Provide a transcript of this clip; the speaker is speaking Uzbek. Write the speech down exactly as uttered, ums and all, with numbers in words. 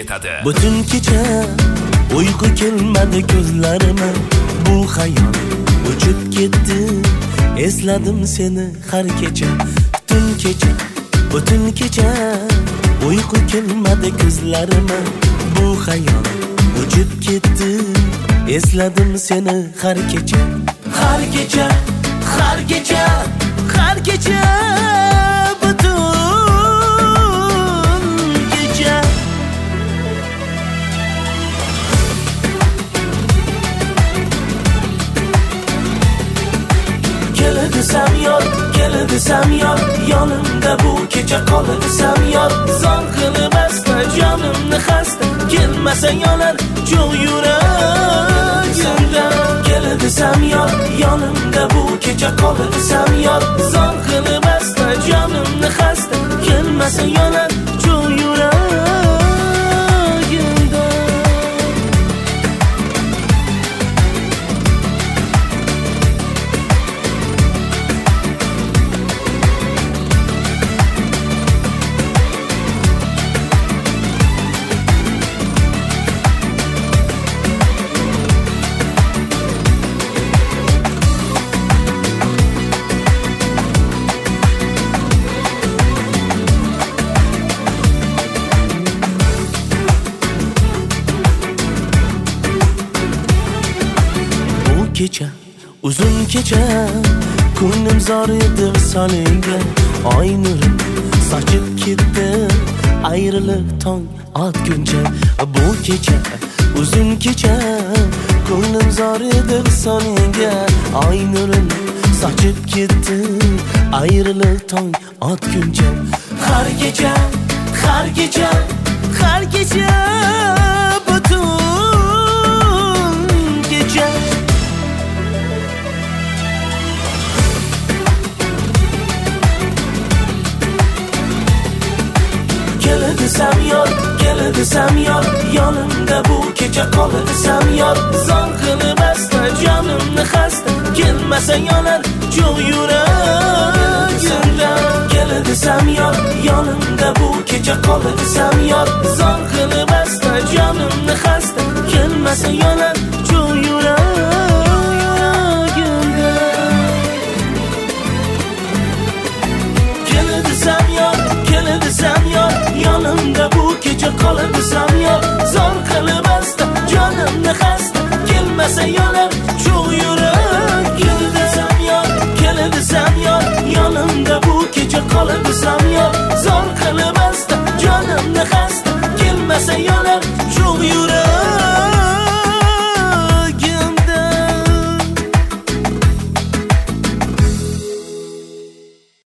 etadi. Butun kecha uyqu kelmadi ko'zlarime, bu xayol uchib ketdi. Esladim seni har kecha, tun kecha, butun kecha uyqu kelmadi ko'zlarime, bu xayol uchib ketdi. Esladim seni har kecha, har kecha, har kecha, har kecha, butun kecha. Kela desam yor, kela desam yor, yonimda bu kecha qola desam yor. Zon qilmasda jonimni xasta, kelmasa yonar cho'g' yuragimda. Kela desam yor, yonimda bu kecha qola desam yor. Zon qilmasda jonimni xasta, kelmasa yonar cho'g' yuragimda. Kecha, uzun kecha, ko'nglim zor edi visolinga. Oy nurim sochib ketdi, ayrilib tong otguncha. Bu kecha, uzun kecha, ko'nglim zor edi visolinga. Oy nurim sochib ketdi, ayrilib tong otguncha. Har kecha, har kecha, har kecha, butun kecha. Kela desam yor, kela desam yor, yonimda bu kecha qola desam yor. Zon qilmasda jonimni xasta, kelmasa yonar cho'g' yuragimda. Kela desam yor, yonimda bu kecha qola desam yor. Zon qilmasda jonimni xasta, kelmasa yonar cho'g' yuragimda. Kela desam yor, kela desam yor, yonimda bu kecha qola desam yor. Zor qilmasda jonimni xasta, kelmasa yonar cho'g' yuragimda. Desam yor, kela desam yor, yonimda bu kecha qola desam yor. Zor qilmasda jonimni xasta, kelmasa yonar cho'g' yuragimda.